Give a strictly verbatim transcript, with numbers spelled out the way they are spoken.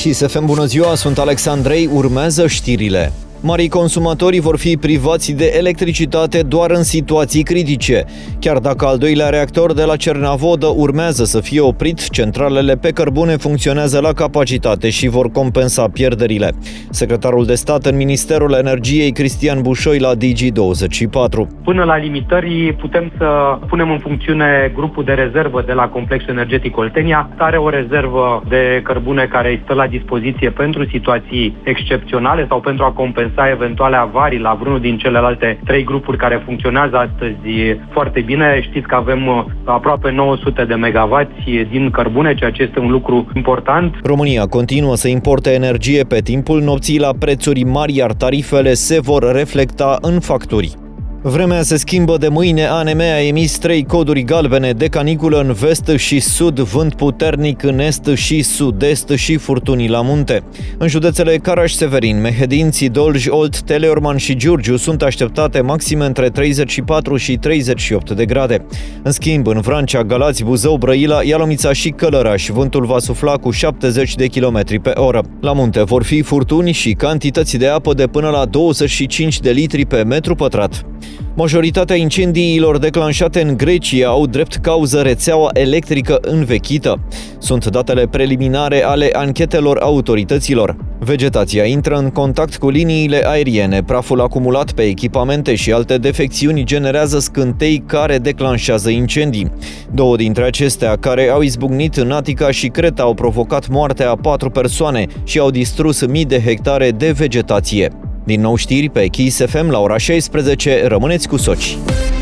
Kiss F M, bună ziua, sunt Alex Andrei, urmează știrile. Marii consumatori vor fi privați de electricitate doar în situații critice. Chiar dacă al doilea reactor de la Cernavodă urmează să fie oprit, centralele pe cărbune funcționează la capacitate și vor compensa pierderile. Secretarul de stat în Ministerul Energiei, Cristian Bușoi, la D G douăzeci și patru. Până la limitări putem să punem în funcțiune grupul de rezervă de la Complexul Energetic Oltenia. Are o rezervă de cărbune care îi stă la dispoziție pentru situații excepționale sau pentru a compensa eventuale avarii la vreunul din celelalte trei grupuri care funcționează astăzi foarte bine. Știți că avem aproape nouă sute de megawatts din cărbune, ceea ce este un lucru important. România continuă să importe energie pe timpul nopții la prețuri mari, iar tarifele se vor reflecta în facturi. Vremea se schimbă de mâine. A N M a emis trei coduri galbene de caniculă în vest și sud, vânt puternic în est și sud-est și furtuni la munte. În județele Caraș-Severin, Mehedinți, Dolj, Olt, Teleorman și Giurgiu sunt așteptate maxime între treizeci și patru și treizeci și opt de grade. În schimb, în Vrancea, Galați, Buzău, Brăila, Ialomița și Călăraș, vântul va sufla cu șaptezeci de kilometri pe oră. La munte vor fi furtuni și cantități de apă de până la douăzeci și cinci de litri pe metru pătrat. Majoritatea incendiilor declanșate în Grecia au drept cauză rețeaua electrică învechită. Sunt datele preliminare ale anchetelor autorităților. Vegetația intră în contact cu liniile aeriene, praful acumulat pe echipamente și alte defecțiuni generează scântei care declanșează incendii. Două dintre acestea, care au izbucnit în Atica și Creta, au provocat moartea a patru persoane și au distrus mii de hectare de vegetație. Din nou știri pe Kiss F M la ora șaisprezece, rămâneți cu soci!